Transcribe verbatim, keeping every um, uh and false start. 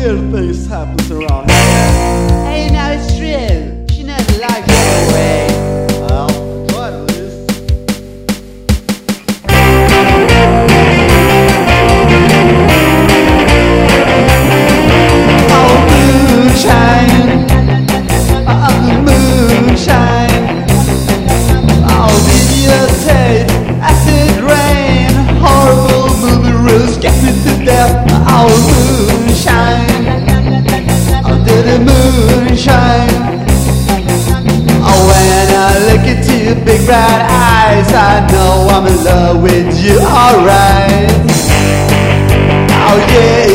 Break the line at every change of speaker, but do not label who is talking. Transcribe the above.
weird things happens around here.
Hey, now it's true. She never liked you anyway.
Well, try at least.
Oh, moonshine. Oh, moonshine. Oh, videotape, acid rain, horrible movie rules get me to death. Oh, moonshine. Under the moonshine. Oh, when I look into your big bright eyes, I know I'm in love with you, alright. Oh, yeah.